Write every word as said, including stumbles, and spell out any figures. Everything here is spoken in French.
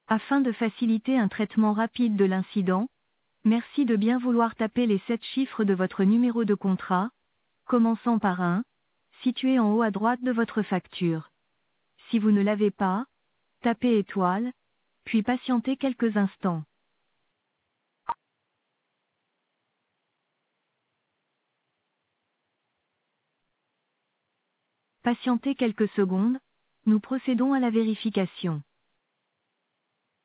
Afin de faciliter un traitement rapide de l'incident, merci de bien vouloir taper les sept chiffres de votre numéro de contrat, commençant par un, situé en haut à droite de votre facture. Si vous ne l'avez pas, tapez étoile, puis patientez quelques instants. Patientez quelques secondes, nous procédons à la vérification.